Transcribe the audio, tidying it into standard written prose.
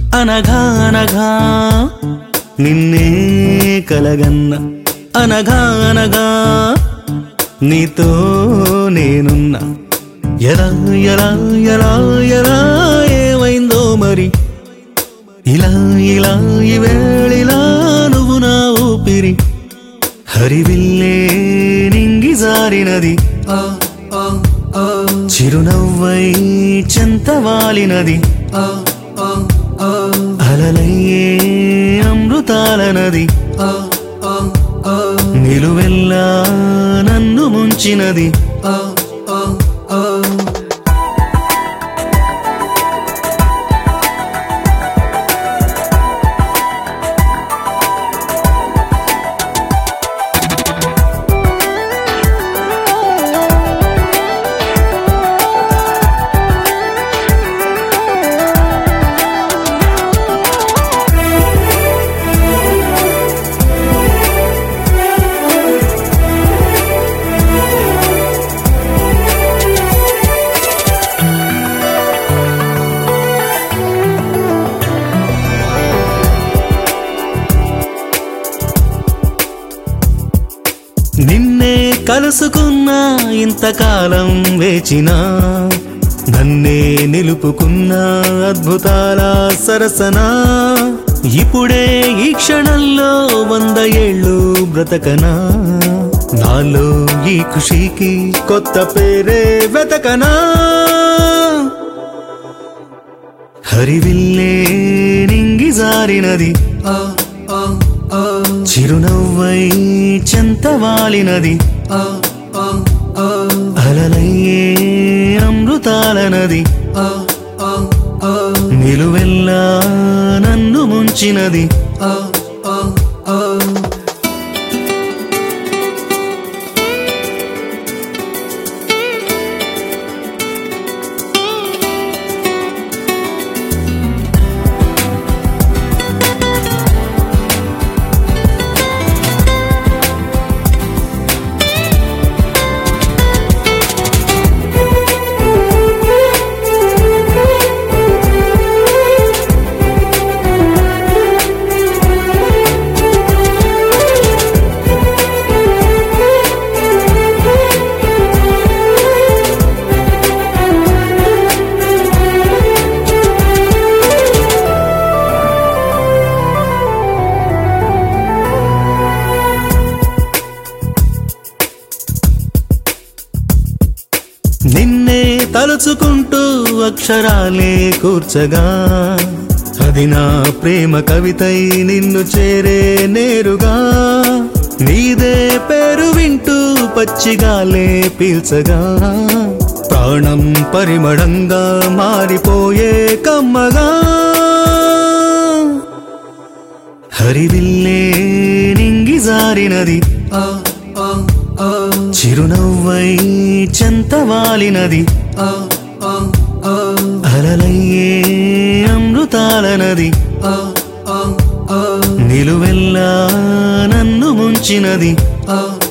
అనగా అనగా నిన్నే కలగన్న అనగా అనగా నీతో నేనున్నా ఎలా ఎలా ఎలా ఎలా ఏమైందో మరి ఇలా ఇలా ఈ వేళిలా నువ్వు నా ఊపిరి హరివిల్లే నింగి జారినది చిరునవ్వై చెంతవాలినది అలలయ్యే అమృతాల నది నిలువెల్లా నన్ను ముంచినది నిన్నే కలుసుకున్నా ఇంతకాలం వేచినా నన్నే నిలుపుకున్నా అద్భుతాల సరసనా ఇప్పుడే ఈ క్షణంలో 100 ఏళ్ళు బ్రతకనా నాలో ఈ ఖుషీకి కొత్త పేరే వెతకనా హరివిల్లే నింగి జారినది చిరునవ్వై చెంతవాలినది అలలయ్యే అమృతాల నది నిలువెల్లా నన్ను ముంచినది నిన్నే తలుచుకుంటూ అక్షరాలే కూర్చగా అది నా ప్రేమ కవితై నిన్ను చేరే నేరుగా నీదే పేరు వింటూ పచ్చిగాలే పీల్చగా ప్రాణం పరిమళంగా మారిపోయే కమ్మగా హరివిల్లే నింగి జారినది చిరునవ్వై చెంతవాలినది అలలయ్యే అమృతాల నది నిలువెల్లా నన్ను ముంచినది